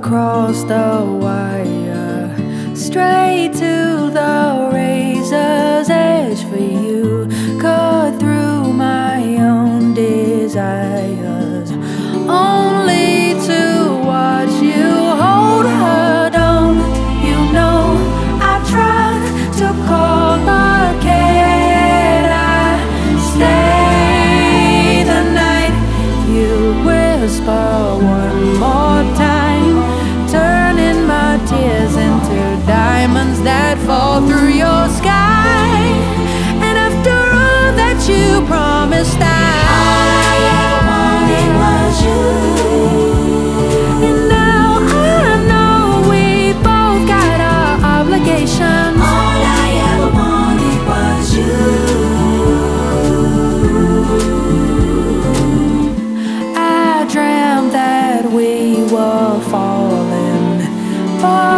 across the wire, straight to the razor's edge for you. Cut through my own desires, only to watch you hold her. Don't you know I tried to call, but can I stay the night? You whisper one more time, turning my tears into diamonds that fall through your sky. And after all that you promised, all I ever wanted was you. And now I know we both got our obligations. All I ever wanted was you. I dreamt that we were falling, but